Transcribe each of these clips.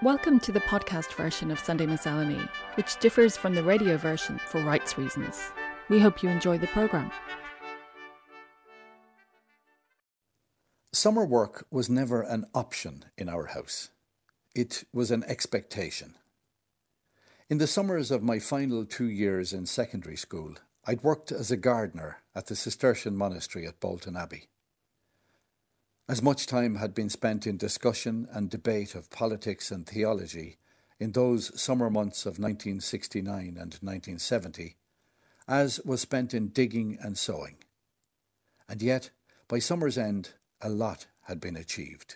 Welcome to the podcast version of Sunday Miscellany, which differs from the radio version for rights reasons. We hope you enjoy the programme. Summer work was never an option in our house. It was an expectation. In the summers of my final 2 years in secondary school, I'd worked as a gardener at the Cistercian monastery at Bolton Abbey. As much time had been spent in discussion and debate of politics and theology in those summer months of 1969 and 1970, as was spent in digging and sowing. And yet, by summer's end, a lot had been achieved.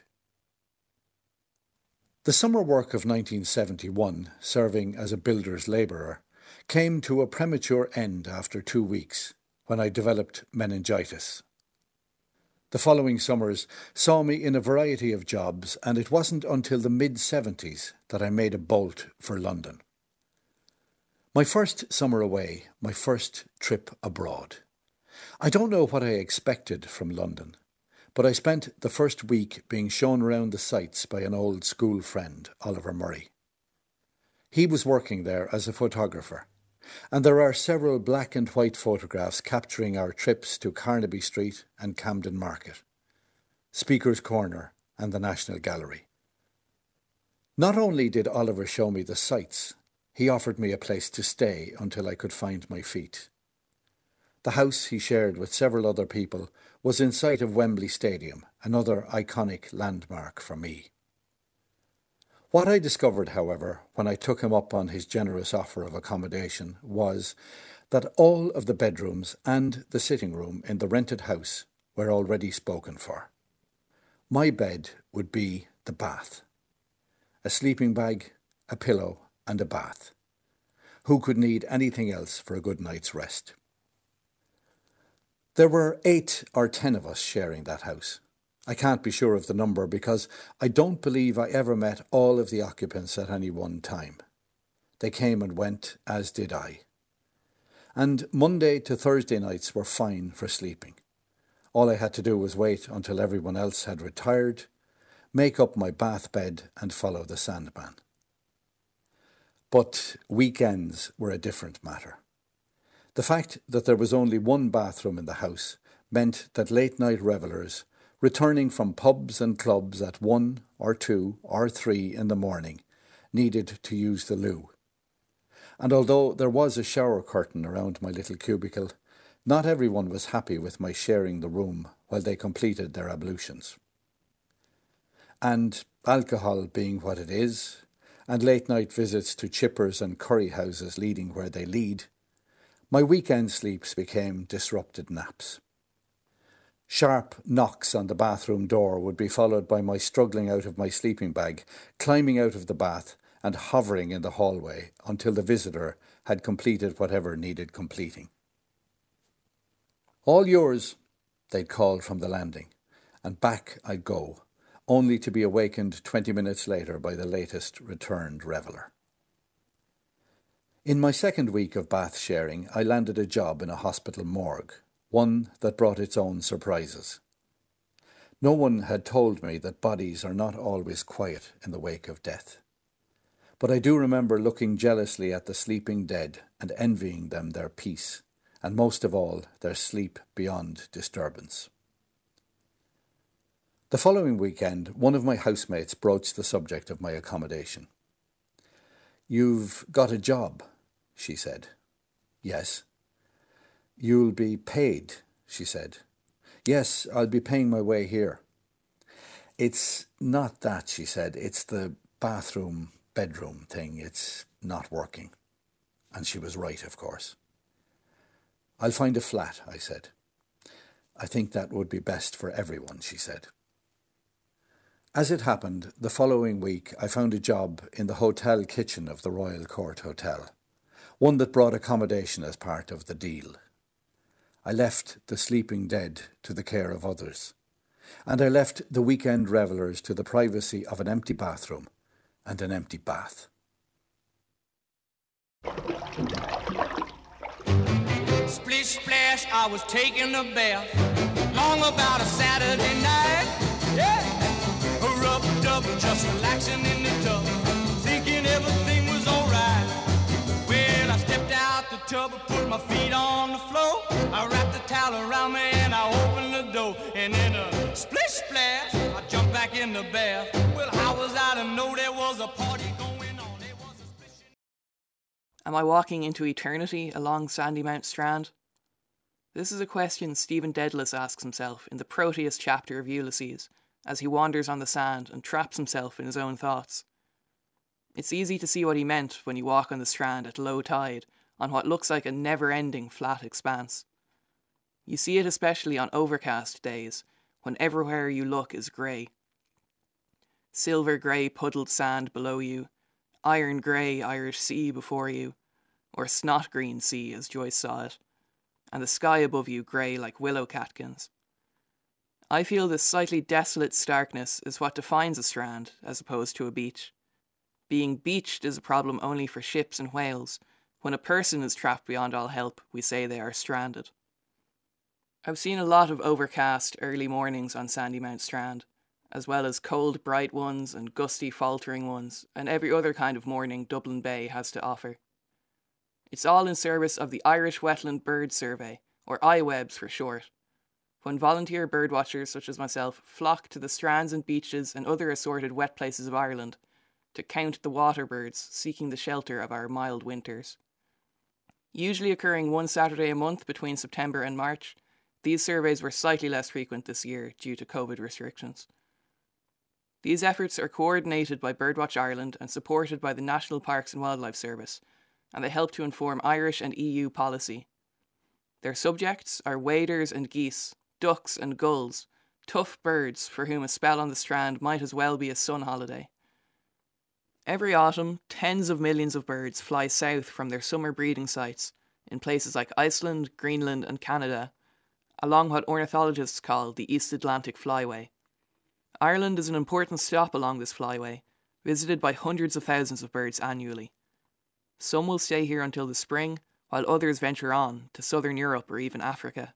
The summer work of 1971, serving as a builder's labourer, came to a premature end after 2 weeks, when I developed meningitis. The following summers saw me in a variety of jobs, and it wasn't until the mid-70s that I made a bolt for London. My first summer away, my first trip abroad. I don't know what I expected from London, but I spent the first week being shown around the sights by an old school friend, Oliver Murray. He was working there as a photographer, and there are several black and white photographs capturing our trips to Carnaby Street and Camden Market, Speaker's Corner and the National Gallery. Not only did Oliver show me the sights, he offered me a place to stay until I could find my feet. The house he shared with several other people was in sight of Wembley Stadium, another iconic landmark for me. What I discovered, however, when I took him up on his generous offer of accommodation was that all of the bedrooms and the sitting room in the rented house were already spoken for. My bed would be the bath. A sleeping bag, a pillow and a bath. Who could need anything else for a good night's rest? There were 8 or 10 of us sharing that house. I can't be sure of the number because I don't believe I ever met all of the occupants at any one time. They came and went, as did I. And Monday to Thursday nights were fine for sleeping. All I had to do was wait until everyone else had retired, make up my bath bed and follow the Sandman. But weekends were a different matter. The fact that there was only one bathroom in the house meant that late-night revellers, returning from pubs and clubs at 1 or 2 or 3 in the morning, needed to use the loo. And although there was a shower curtain around my little cubicle, not everyone was happy with my sharing the room while they completed their ablutions. And alcohol being what it is, and late-night visits to chippers and curry houses leading where they lead, my weekend sleeps became disrupted naps. Sharp knocks on the bathroom door would be followed by my struggling out of my sleeping bag, climbing out of the bath and hovering in the hallway until the visitor had completed whatever needed completing. "All yours," they'd call from the landing, and back I'd go, only to be awakened 20 minutes later by the latest returned reveller. In my second week of bath sharing, I landed a job in a hospital morgue, one that brought its own surprises. No one had told me that bodies are not always quiet in the wake of death. But I do remember looking jealously at the sleeping dead and envying them their peace, and most of all, their sleep beyond disturbance. The following weekend, one of my housemates broached the subject of my accommodation. "You've got a job," she said. "Yes." "You'll be paid," she said. "Yes, I'll be paying my way here." "It's not that," she said. "It's the bedroom thing. It's not working." And she was right, of course. "I'll find a flat," I said. "I think that would be best for everyone," she said. As it happened, the following week I found a job in the hotel kitchen of the Royal Court Hotel, one that brought accommodation as part of the deal. I left the sleeping dead to the care of others, and I left the weekend revellers to the privacy of an empty bathroom and an empty bath. Splish splash, I was taking a bath, long about a Saturday night. Yeah, a rub-dub, just relaxing in the tub. tub, I put my feet on the floor. I wrap the towel around me and I open the door. And in a splish splash, I jump back in the bath. Well, how was I to know there was a party going on? There was a splish. Am I walking into eternity along Sandymount Strand? This is a question Stephen Dedalus asks himself in the Proteus chapter of Ulysses, as he wanders on the sand and traps himself in his own thoughts. It's easy to see what he meant when you walk on the strand at low tide, on what looks like a never-ending flat expanse. You see it especially on overcast days, when everywhere you look is grey. Silver-grey puddled sand below you, iron-grey Irish sea before you, or snot-green sea as Joyce saw it, and the sky above you grey like willow catkins. I feel this slightly desolate starkness is what defines a strand as opposed to a beach. Being beached is a problem only for ships and whales. When a person is trapped beyond all help, we say they are stranded. I've seen a lot of overcast early mornings on Sandymount Strand, as well as cold bright ones and gusty faltering ones, and every other kind of morning Dublin Bay has to offer. It's all in service of the Irish Wetland Bird Survey, or IWEBS for short. When volunteer birdwatchers such as myself flock to the strands and beaches and other assorted wet places of Ireland to count the water birds seeking the shelter of our mild winters. Usually occurring one Saturday a month between September and March, these surveys were slightly less frequent this year due to COVID restrictions. These efforts are coordinated by Birdwatch Ireland and supported by the National Parks and Wildlife Service, and they help to inform Irish and EU policy. Their subjects are waders and geese, ducks and gulls, tough birds for whom a spell on the strand might as well be a sun holiday. Every autumn, tens of millions of birds fly south from their summer breeding sites in places like Iceland, Greenland and Canada, along what ornithologists call the East Atlantic Flyway. Ireland is an important stop along this flyway, visited by hundreds of thousands of birds annually. Some will stay here until the spring, while others venture on to southern Europe or even Africa.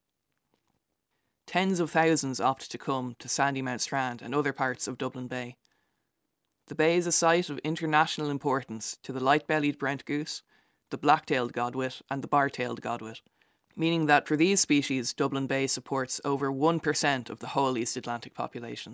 Tens of thousands opt to come to Sandymount Strand and other parts of Dublin Bay. The bay is a site of international importance to the light-bellied Brent goose, the black-tailed godwit and the bar-tailed godwit, meaning that for these species Dublin Bay supports over 1% of the whole East Atlantic population.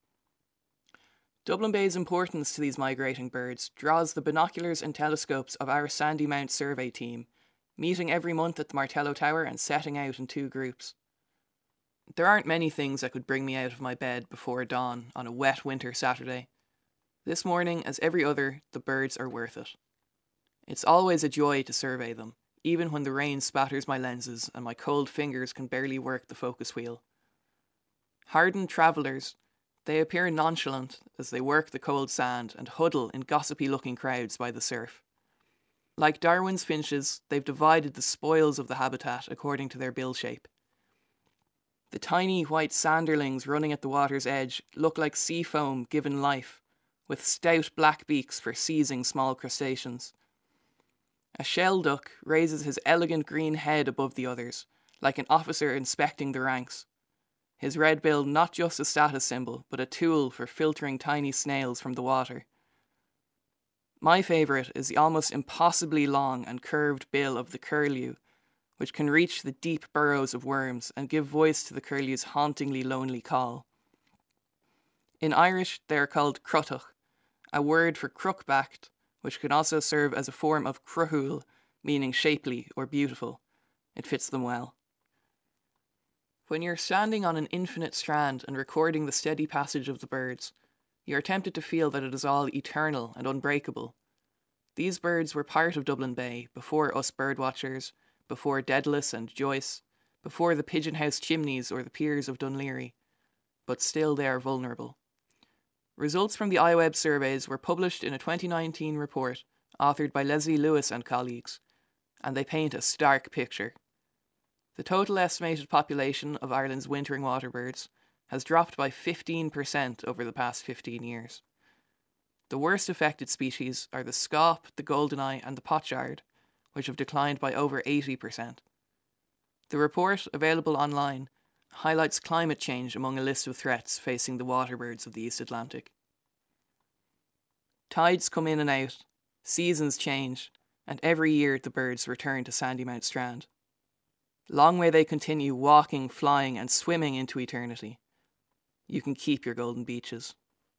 Dublin Bay's importance to these migrating birds draws the binoculars and telescopes of our Sandymount survey team, meeting every month at the Martello Tower and setting out in 2 groups. There aren't many things that could bring me out of my bed before dawn on a wet winter Saturday. This morning, as every other, the birds are worth it. It's always a joy to survey them, even when the rain spatters my lenses and my cold fingers can barely work the focus wheel. Hardened travellers, they appear nonchalant as they work the cold sand and huddle in gossipy-looking crowds by the surf. Like Darwin's finches, they've divided the spoils of the habitat according to their bill shape. The tiny white sanderlings running at the water's edge look like sea foam given life, with stout black beaks for seizing small crustaceans. A shell duck raises his elegant green head above the others, like an officer inspecting the ranks. His red bill not just a status symbol, but a tool for filtering tiny snails from the water. My favourite is the almost impossibly long and curved bill of the curlew, which can reach the deep burrows of worms and give voice to the curlew's hauntingly lonely call. In Irish, they are called crutach, a word for crook-backed, which can also serve as a form of cruthúil, meaning shapely or beautiful. It fits them well. When you're standing on an infinite strand and recording the steady passage of the birds, you are tempted to feel that it is all eternal and unbreakable. These birds were part of Dublin Bay before us birdwatchers, before Dedalus and Joyce, before the pigeon house chimneys or the piers of Dunleary, but still they are vulnerable. Results from the IWEB surveys were published in a 2019 report authored by Leslie Lewis and colleagues, and they paint a stark picture. The total estimated population of Ireland's wintering waterbirds has dropped by 15% over the past 15 years. The worst affected species are the scaup, the goldeneye and the pochard, which have declined by over 80%. The report, available online, highlights climate change among a list of threats facing the waterbirds of the East Atlantic. Tides come in and out, seasons change, and every year the birds return to Sandymount Strand. Long may they continue walking, flying and swimming into eternity. You can keep your golden beaches.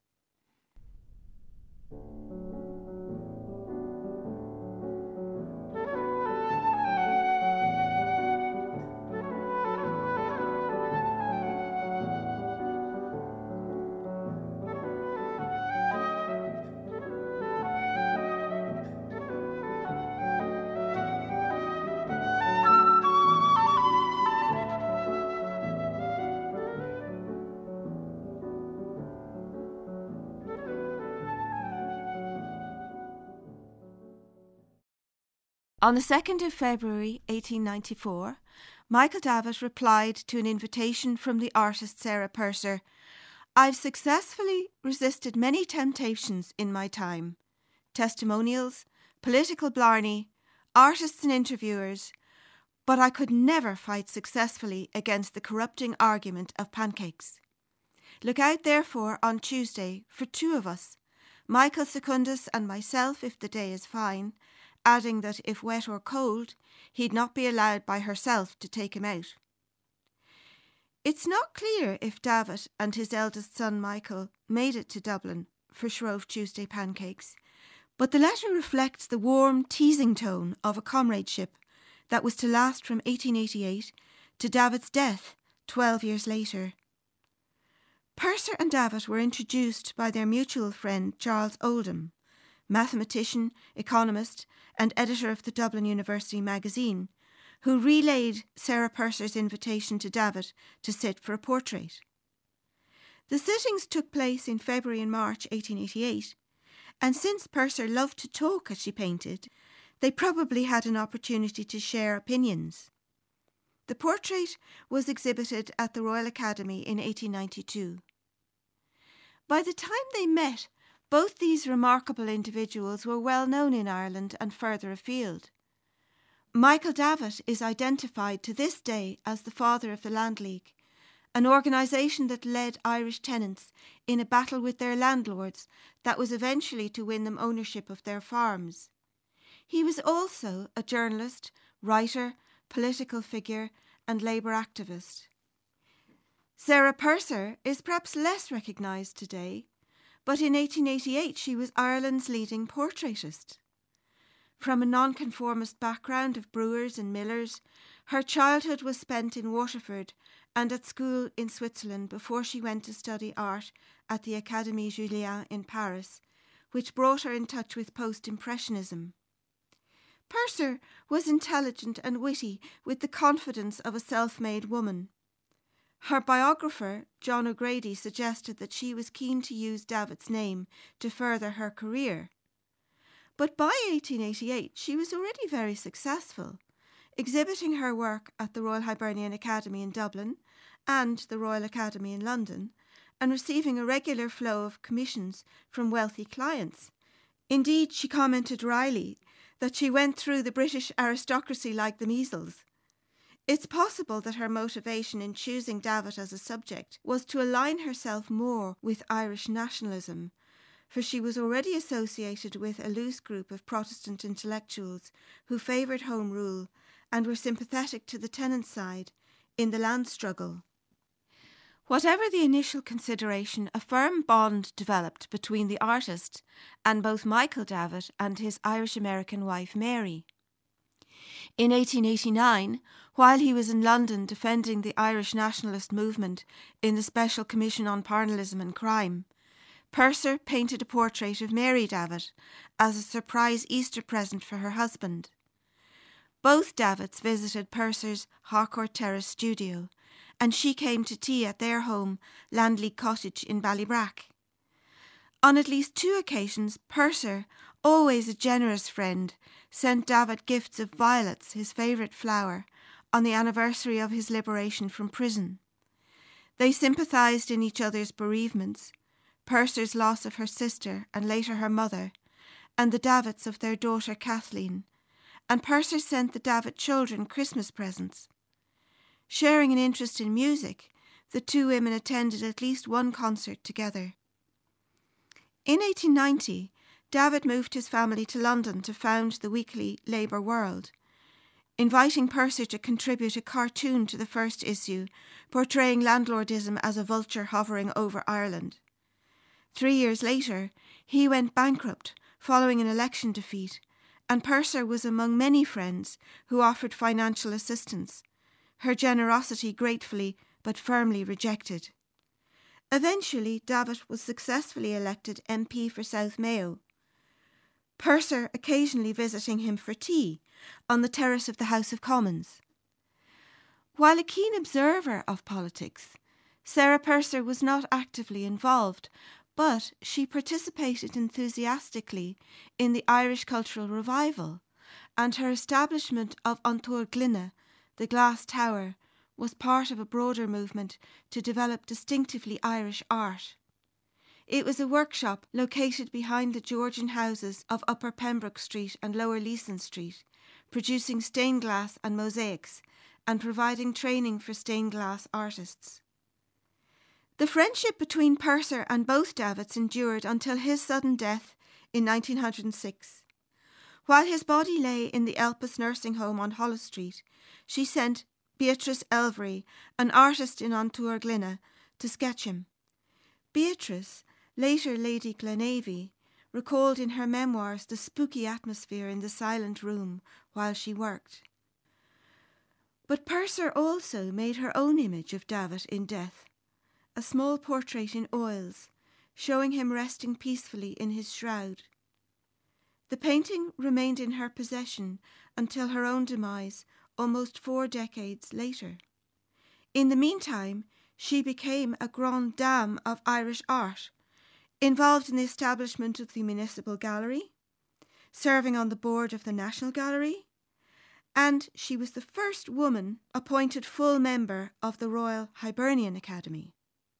On the 2nd of February 1894, Michael Davitt replied to an invitation from the artist Sarah Purser. "I've successfully resisted many temptations in my time. Testimonials, political blarney, artists and interviewers, but I could never fight successfully against the corrupting argument of pancakes. Look out therefore on Tuesday for two of us, Michael Secundus and myself if the day is fine," adding that if wet or cold, he'd not be allowed by herself to take him out. It's not clear if Davitt and his eldest son Michael made it to Dublin for Shrove Tuesday pancakes, but the letter reflects the warm, teasing tone of a comradeship that was to last from 1888 to Davitt's death 12 years later. Purser and Davitt were introduced by their mutual friend Charles Oldham, mathematician, economist and editor of the Dublin University magazine, who relayed Sarah Purser's invitation to Davitt to sit for a portrait. The sittings took place in February and March 1888, and since Purser loved to talk as she painted, they probably had an opportunity to share opinions. The portrait was exhibited at the Royal Academy in 1892. By the time they met, both these remarkable individuals were well known in Ireland and further afield. Michael Davitt is identified to this day as the father of the Land League, an organisation that led Irish tenants in a battle with their landlords that was eventually to win them ownership of their farms. He was also a journalist, writer, political figure and labour activist. Sarah Purser is perhaps less recognised today, but in 1888 she was Ireland's leading portraitist. From a nonconformist background of brewers and millers, her childhood was spent in Waterford and at school in Switzerland before she went to study art at the Académie Julian in Paris, which brought her in touch with post-impressionism. Purser was intelligent and witty with the confidence of a self-made woman. Her biographer, John O'Grady, suggested that she was keen to use Davitt's name to further her career. But by 1888 she was already very successful, exhibiting her work at the Royal Hibernian Academy in Dublin and the Royal Academy in London, and receiving a regular flow of commissions from wealthy clients. Indeed, she commented wryly that she went through the British aristocracy like the measles. It's possible that her motivation in choosing Davitt as a subject was to align herself more with Irish nationalism, for she was already associated with a loose group of Protestant intellectuals who favoured Home Rule and were sympathetic to the tenants' side in the land struggle. Whatever the initial consideration, a firm bond developed between the artist and both Michael Davitt and his Irish-American wife Mary. In 1889, while he was in London defending the Irish nationalist movement in the Special Commission on Parnellism and Crime, Purser painted a portrait of Mary Davitt as a surprise Easter present for her husband. Both Davitts visited Purser's Harcourt Terrace studio, and she came to tea at their home, Landleague Cottage in Ballybrack. On at least 2 occasions, Purser, always a generous friend, sent Davitt gifts of violets, his favourite flower, on the anniversary of his liberation from prison. They sympathised in each other's bereavements, Purser's loss of her sister and later her mother, and the Davitts of their daughter Kathleen, and Purser sent the Davitt children Christmas presents. Sharing an interest in music, the 2 women attended at least one concert together. In 1890, David moved his family to London to found the weekly Labour World, inviting Purser to contribute a cartoon to the first issue, portraying landlordism as a vulture hovering over Ireland. 3 years later, he went bankrupt following an election defeat, and Purser was among many friends who offered financial assistance, her generosity gratefully but firmly rejected. Eventually, David was successfully elected MP for South Mayo, Purser occasionally visiting him for tea on the terrace of the House of Commons. While a keen observer of politics, Sarah Purser was not actively involved, but she participated enthusiastically in the Irish cultural revival, and her establishment of An Túr Glynne, the Glass Tower, was part of a broader movement to develop distinctively Irish art. It was a workshop located behind the Georgian houses of Upper Pembroke Street and Lower Leeson Street, producing stained glass and mosaics and providing training for stained glass artists. The friendship between Purser and both Davids endured until his sudden death in 1906. While his body lay in the Elpis nursing home on Holles Street, she sent Beatrice Elvery, an artist in An Túr Glynne, to sketch him. Beatrice, later Lady Glenavy, recalled in her memoirs the spooky atmosphere in the silent room while she worked. But Purser also made her own image of David in death, a small portrait in oils, showing him resting peacefully in his shroud. The painting remained in her possession until her own demise almost 4 decades later. In the meantime, she became a grande dame of Irish art, involved in the establishment of the Municipal Gallery, serving on the board of the National Gallery, and she was the first woman appointed full member of the Royal Hibernian Academy.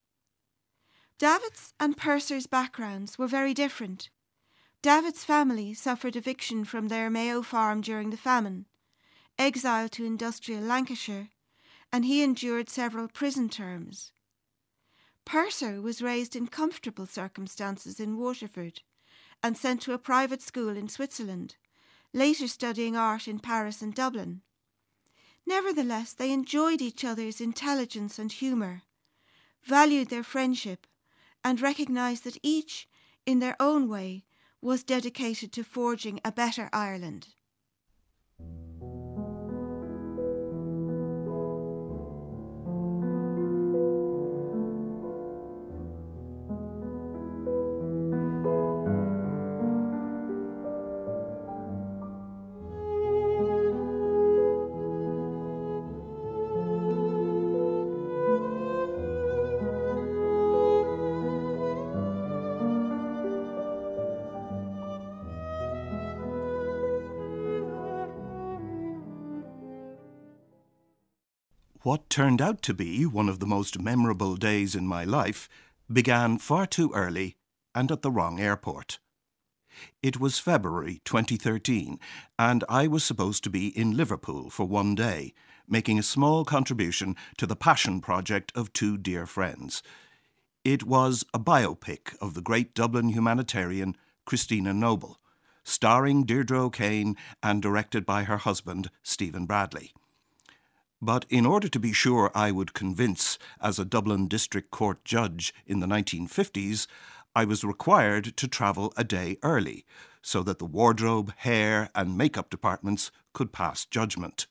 David's and Purser's backgrounds were very different. David's family suffered eviction from their Mayo farm during the famine, exile to industrial Lancashire, and he endured several prison terms. Purser was raised in comfortable circumstances in Waterford and sent to a private school in Switzerland, later studying art in Paris and Dublin. Nevertheless, they enjoyed each other's intelligence and humour, valued their friendship, and recognised that each, in their own way, was dedicated to forging a better Ireland. What turned out to be one of the most memorable days in my life began far too early and at the wrong airport. It was February 2013, and I was supposed to be in Liverpool for one day, making a small contribution to the passion project of 2 dear friends. It was a biopic of the great Dublin humanitarian Christina Noble, starring Deirdre O'Kane and directed by her husband, Stephen Bradley. But in order to be sure I would convince as a Dublin District Court judge in the 1950s, I was required to travel a day early so that the wardrobe, hair and makeup departments could pass judgment.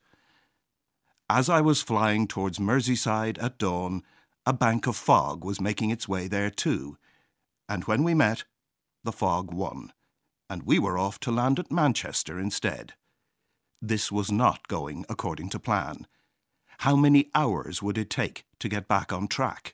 As I was flying towards Merseyside at dawn, a bank of fog was making its way there too, and when we met, the fog won, and we were off to land at Manchester instead. This was not going according to plan. How many hours would it take to get back on track?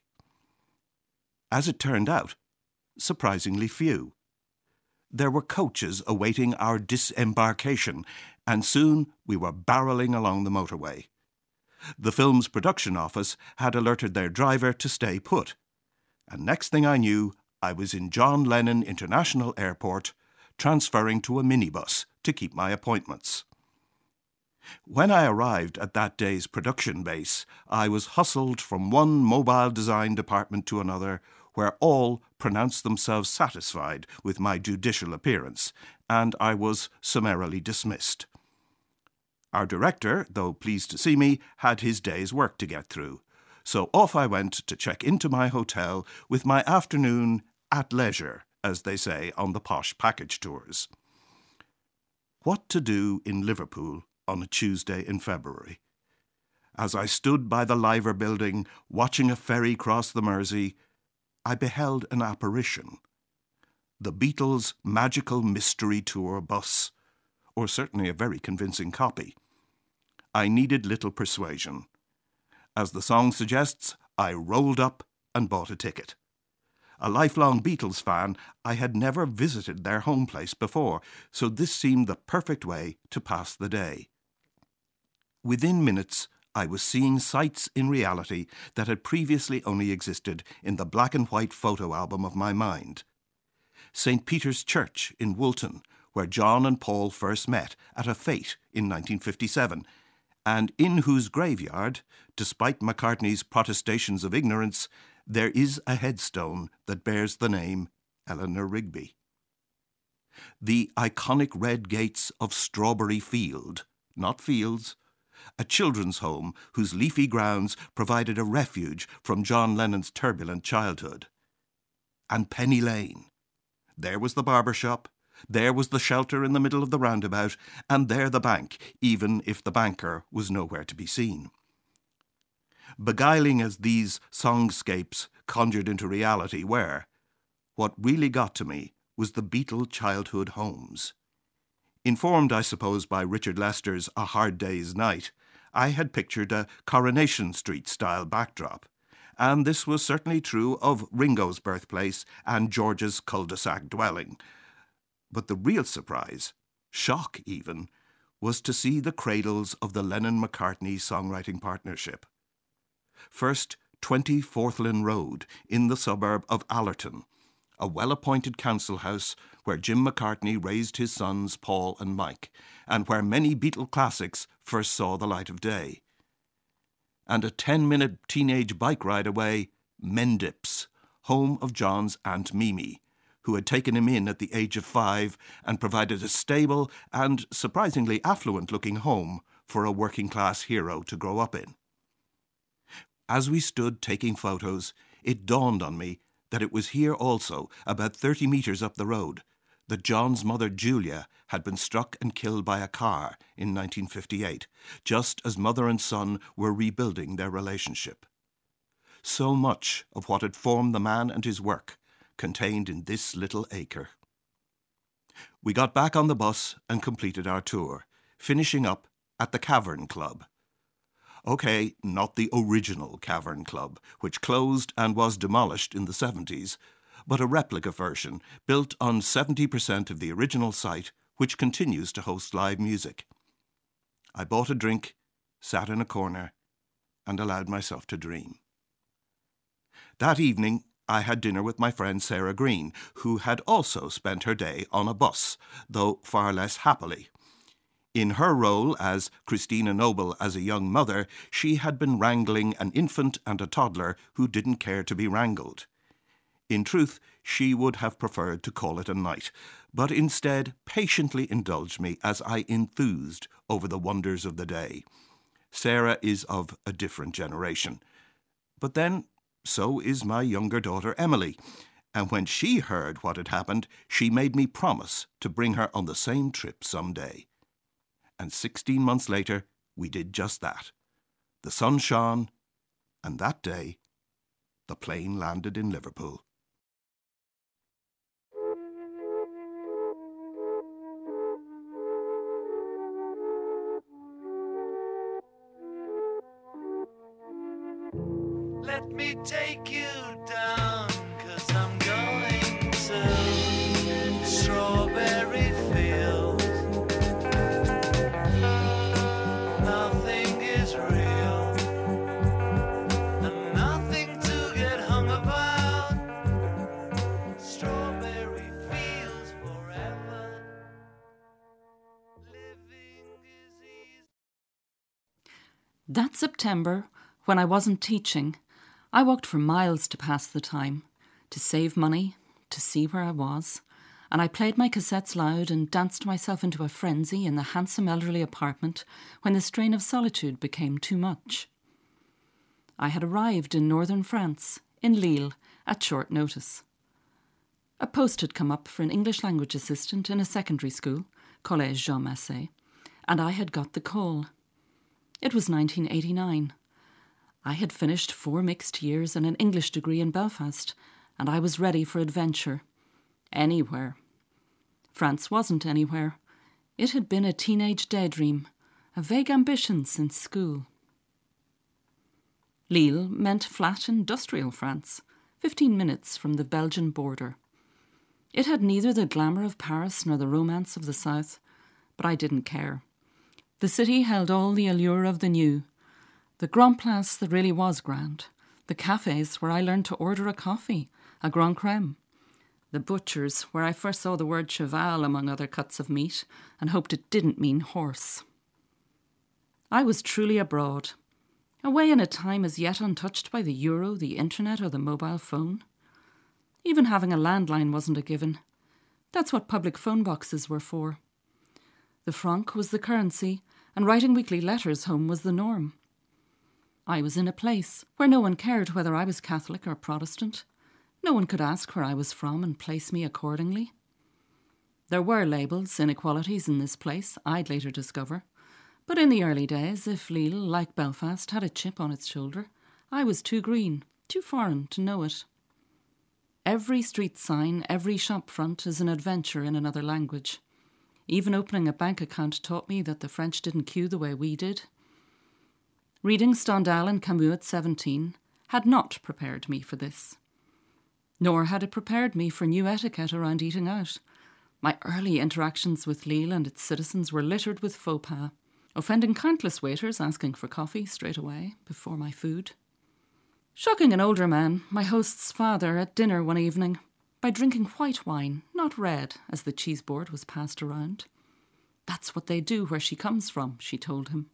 As it turned out, surprisingly few. There were coaches awaiting our disembarkation, and soon we were barrelling along the motorway. The film's production office had alerted their driver to stay put, and next thing I knew, I was in John Lennon International Airport, transferring to a minibus to keep my appointments. When I arrived at that day's production base, I was hustled from one mobile design department to another, where all pronounced themselves satisfied with my judicial appearance, and I was summarily dismissed. Our director, though pleased to see me, had his day's work to get through, so off I went to check into my hotel with my afternoon at leisure, as they say on the posh package tours. What to do in Liverpool on a Tuesday in February? As I stood by the Liver building, watching a ferry cross the Mersey, I beheld an apparition. The Beatles' Magical Mystery Tour bus, or certainly a very convincing copy. I needed little persuasion. As the song suggests, I rolled up and bought a ticket. A lifelong Beatles fan, I had never visited their home place before, so this seemed the perfect way to pass the day. Within minutes, I was seeing sights in reality that had previously only existed in the black and white photo album of my mind. St. Peter's Church in Woolton, where John and Paul first met at a fete in 1957, and in whose graveyard, despite McCartney's protestations of ignorance, there is a headstone that bears the name Eleanor Rigby. The iconic red gates of Strawberry Field, not Fields, a children's home whose leafy grounds provided a refuge from John Lennon's turbulent childhood. And Penny Lane. There was the barber shop, there was the shelter in the middle of the roundabout, and there the bank, even if the banker was nowhere to be seen. Beguiling as these songscapes conjured into reality were, what really got to me was the Beatle childhood homes. Informed, I suppose, by Richard Lester's A Hard Day's Night, I had pictured a Coronation Street-style backdrop, and this was certainly true of Ringo's birthplace and George's cul-de-sac dwelling. But the real surprise, shock even, was to see the cradles of the Lennon-McCartney songwriting partnership. First, 20 Forthlin Road, in the suburb of Allerton, a well-appointed council house where Jim McCartney raised his sons Paul and Mike, and where many Beatle classics first saw the light of day. And a 10-minute teenage bike ride away, Mendips, home of John's Aunt Mimi, who had taken him in at the age of 5 and provided a stable and surprisingly affluent-looking home for a working-class hero to grow up in. As we stood taking photos, it dawned on me that it was here also, about 30 metres up the road, that John's mother Julia had been struck and killed by a car in 1958, just as mother and son were rebuilding their relationship. So much of what had formed the man and his work contained in this little acre. We got back on the bus and completed our tour, finishing up at the Cavern Club. OK, not the original Cavern Club, which closed and was demolished in the 70s, but a replica version built on 70% of the original site, which continues to host live music. I bought a drink, sat in a corner, and allowed myself to dream. That evening, I had dinner with my friend Sarah Green, who had also spent her day on a bus, though far less happily. In her role as Christina Noble as a young mother, she had been wrangling an infant and a toddler who didn't care to be wrangled. In truth, she would have preferred to call it a night, but instead patiently indulged me as I enthused over the wonders of the day. Sarah is of a different generation. But then, so is my younger daughter Emily, and when she heard what had happened, she made me promise to bring her on the same trip some day. And 16 months later, we did just that. The sun shone, and that day, the plane landed in Liverpool. Let me take you down, 'cause I'm going to Strawberry Fields. Nothing is real, and nothing to get hung about. Strawberry Fields forever. Living is easy. That September, when I wasn't teaching, I walked for miles to pass the time, to save money, to see where I was, and I played my cassettes loud and danced myself into a frenzy in the handsome elderly apartment when the strain of solitude became too much. I had arrived in northern France, in Lille, at short notice. A post had come up for an English language assistant in a secondary school, Collège Jean Massé, and I had got the call. It was 1989. I had finished 4 mixed years and an English degree in Belfast, and I was ready for adventure. Anywhere. France wasn't anywhere. It had been a teenage daydream, a vague ambition since school. Lille meant flat industrial France, 15 minutes from the Belgian border. It had neither the glamour of Paris nor the romance of the south, but I didn't care. The city held all the allure of the new. The Grand Place that really was grand. The cafes where I learned to order a coffee, a Grand Crème. The butchers where I first saw the word cheval among other cuts of meat and hoped it didn't mean horse. I was truly abroad, away in a time as yet untouched by the euro, the internet or the mobile phone. Even having a landline wasn't a given. That's what public phone boxes were for. The franc was the currency, and writing weekly letters home was the norm. I was in a place where no one cared whether I was Catholic or Protestant. No one could ask where I was from and place me accordingly. There were labels, inequalities in this place, I'd later discover. But in the early days, if Lille, like Belfast, had a chip on its shoulder, I was too green, too foreign to know it. Every street sign, every shop front is an adventure in another language. Even opening a bank account taught me that the French didn't queue the way we did. Reading Stendhal and Camus at 17 had not prepared me for this. Nor had it prepared me for new etiquette around eating out. My early interactions with Lille and its citizens were littered with faux pas, offending countless waiters asking for coffee straight away before my food. Shocking an older man, my host's father, at dinner one evening, by drinking white wine, not red, as the cheese board was passed around. That's what they do where she comes from, she told him.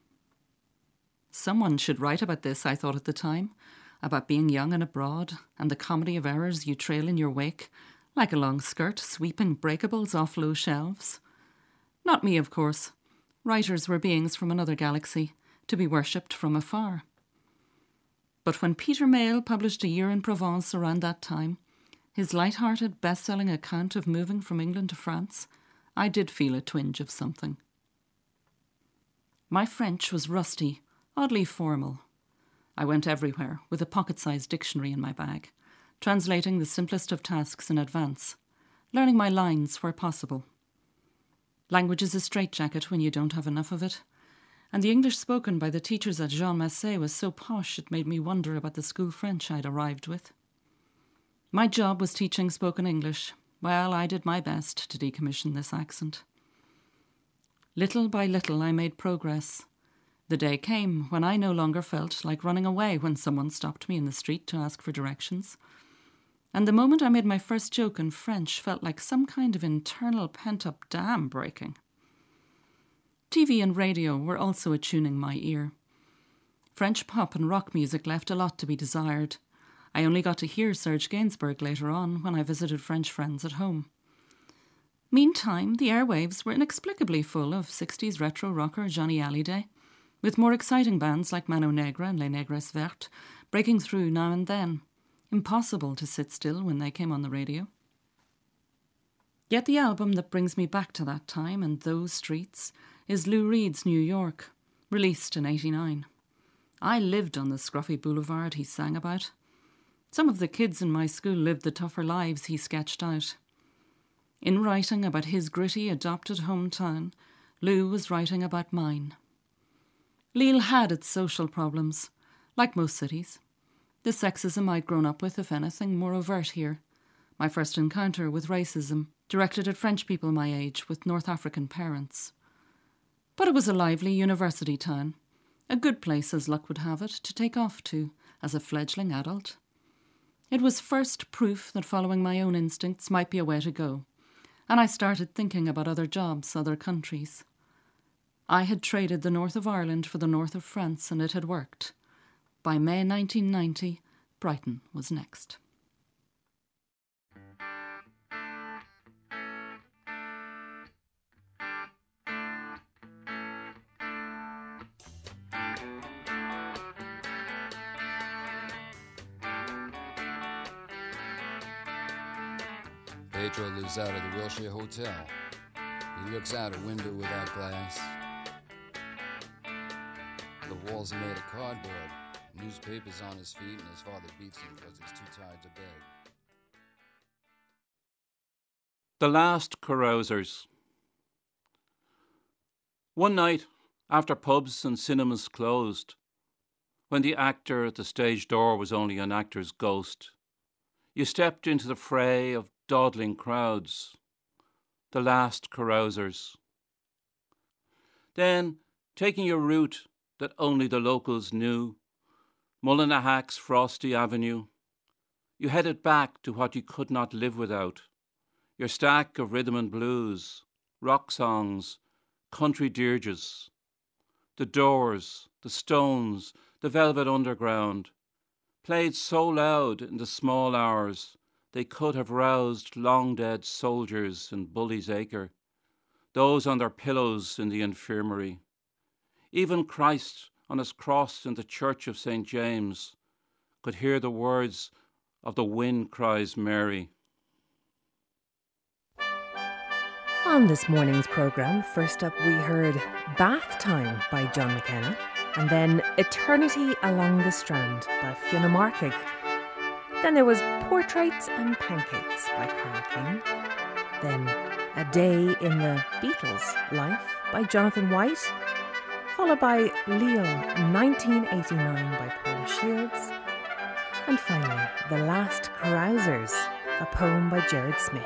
Someone should write about this, I thought at the time, about being young and abroad, and the comedy of errors you trail in your wake, like a long skirt sweeping breakables off low shelves. Not me, of course. Writers were beings from another galaxy, to be worshipped from afar. But when Peter Mayle published A Year in Provence around that time, his light-hearted, best-selling account of moving from England to France, I did feel a twinge of something. My French was rusty, oddly formal. I went everywhere with a pocket-sized dictionary in my bag, translating the simplest of tasks in advance, learning my lines where possible. Language is a straitjacket when you don't have enough of it, and the English spoken by the teachers at Jean Massé was so posh it made me wonder about the school French I'd arrived with. My job was teaching spoken English. Well, I did my best to decommission this accent. Little by little I made progress. The day came when I no longer felt like running away when someone stopped me in the street to ask for directions. And the moment I made my first joke in French felt like some kind of internal pent-up dam breaking. TV and radio were also attuning my ear. French pop and rock music left a lot to be desired. I only got to hear Serge Gainsbourg later on when I visited French friends at home. Meantime, the airwaves were inexplicably full of 60s retro rocker Johnny Hallyday, with more exciting bands like Mano Negra and Les Negresses Vertes breaking through now and then. Impossible to sit still when they came on the radio. Yet the album that brings me back to that time and those streets is Lou Reed's New York, released in '89. I lived on the scruffy boulevard he sang about. Some of the kids in my school lived the tougher lives he sketched out. In writing about his gritty, adopted hometown, Lou was writing about mine. Lille had its social problems, like most cities. The sexism I'd grown up with, if anything, more overt here. My first encounter with racism, directed at French people my age with North African parents. But it was a lively university town, a good place, as luck would have it, to take off to as a fledgling adult. It was first proof that following my own instincts might be a way to go, and I started thinking about other jobs, other countries. I had traded the north of Ireland for the north of France, and it had worked. By May 1990, Brighton was next. Pedro lives out of the Wilshire Hotel. He looks out a window without glass. The walls are made of cardboard. Newspapers on his feet, and his father beats him because he's too tired to beg. The Last Carousers. One night, after pubs and cinemas closed, when the actor at the stage door was only an actor's ghost, you stepped into the fray of dawdling crowds, the last carousers. Then, taking your route that only the locals knew, Mullinahack's frosty avenue, you headed back to what you could not live without, your stack of rhythm and blues, rock songs, country dirges, the Doors, the Stones, the Velvet Underground, played so loud in the small hours they could have roused long-dead soldiers in Bully's Acre, those on their pillows in the infirmary. Even Christ on his cross in the church of St. James could hear the words of the Wind Cries Mary. On this morning's programme, first up we heard Bath Time by John McKenna, and then Eternity Along the Strand by Fiona Markig. Then there was Portraits and Pancakes by Carl King. Then A Day in the Beatles' Life by Jonathan White, followed by Leo 1989 by Paula Shields, and finally The Last Carousers, a poem by Gerard Smith.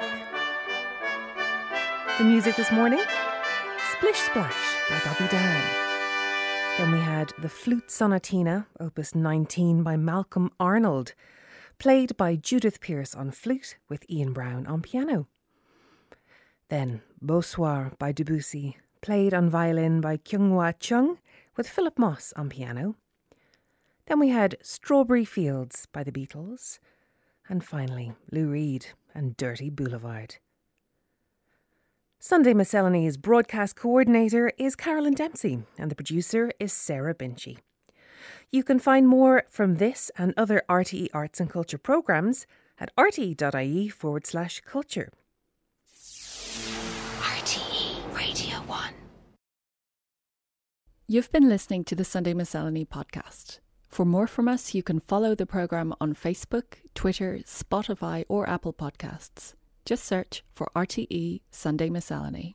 The music this morning, Splish Splash by Bobby Darin. Then we had the Flute Sonatina, opus 19 by Malcolm Arnold, played by Judith Pierce on flute with Ian Brown on piano. Then Beau Soir by Debussy, played on violin by Kyung-Hwa Chung with Philip Moss on piano. Then we had Strawberry Fields by the Beatles. And finally, Lou Reed and Dirty Boulevard. Sunday Miscellany's broadcast coordinator is Carolyn Dempsey and the producer is Sarah Binchy. You can find more from this and other RTE Arts and Culture programmes at rte.ie/culture. RTE Radio 1. You've been listening to the Sunday Miscellany podcast. For more from us, you can follow the programme on Facebook, Twitter, Spotify or Apple Podcasts. Just search for RTE Sunday Miscellany.